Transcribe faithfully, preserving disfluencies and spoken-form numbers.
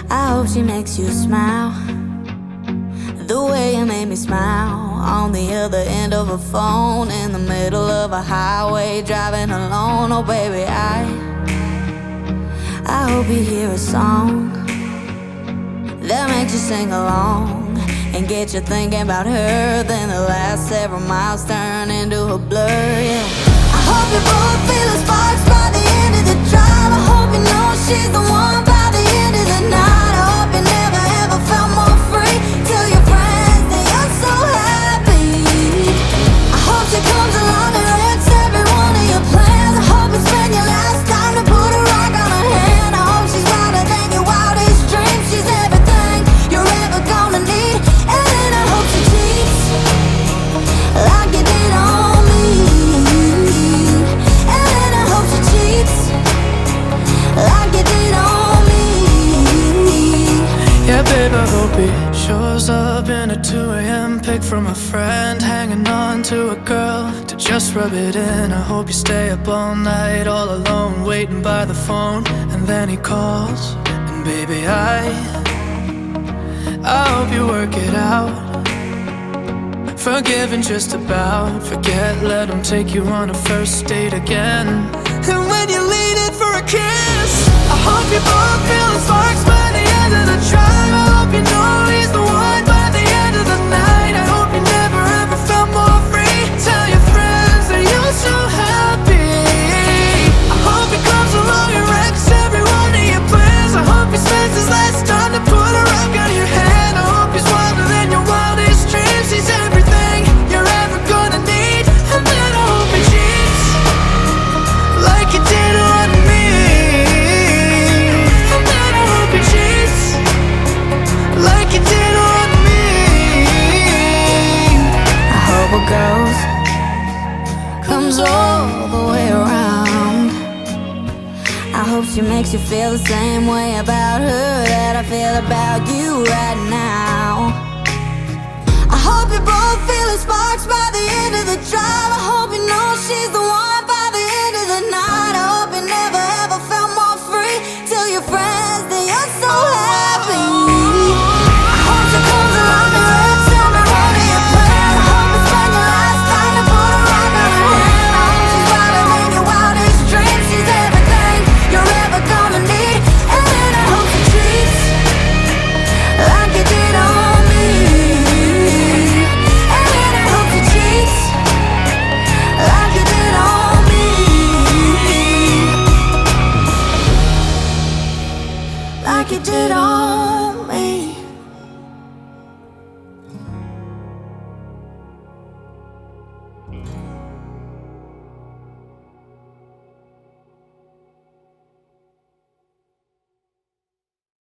I hope she makes you smile the way you made me smile on the other end of a phone, in the middle of a highway, driving alone. Oh baby, I I hope you hear a song that makes you sing along and get you thinking about her. Then the last several miles turn into a blur, yeah. I hope you both feel the sparks by the end of the drive. I hope you know she's the one by the end of the night. I hope you never ever felt more free. Tell your friends that you're so happy. I hope she comes along and wrecks every one of your plans. I hope you spend your last time to put a rock on her hand. I hope she's wilder than your wildest dreams. She's everything you're ever gonna need. And then I hope she cheats like you did on me. And then I hope she cheats like you did on me. Yeah, babe, I hope he shows up in a two a m pic from a friend, hanging on to a girl to just rub it in. I hope you stay up all night, all alone, waiting by the phone, and then he calls, and baby, I I hope you work it out. Forgiving just about, forget, let him take you on a first date again. And when you lean in for a kiss, I hope you both feel the sparks by the end of the drive. I hope you know he's the one by the end of the night. I hope you never ever felt more free. Tell your friends that you're so happy. I hope he comes along and wrecks every one of your plans. I hope he spends his last time to put a rock on your hand. I hope he's wilder than your wildest dreams. He's everything you're ever gonna need. And then I hope he cheats like you did on me. And then I hope he cheats like you did on me. I hope a ghost comes all the way around. I hope she makes you feel the same way about her that I feel about you right now. I hope you both feel the sparks by the end of the drive. I hope you know she's the one by the end of the night. I hope you never ever felt more free. Tell your friends that you're so happy. I hope she comes along and wrecks every one of your plans. I hope you spend your last time to put a rock on her hand. I hope she's wilder than your wildest dreams. She's everything you're ever gonna need. And then I hope she treats like you did on me. And then I hope she cheats like you did on me. Like you did on me.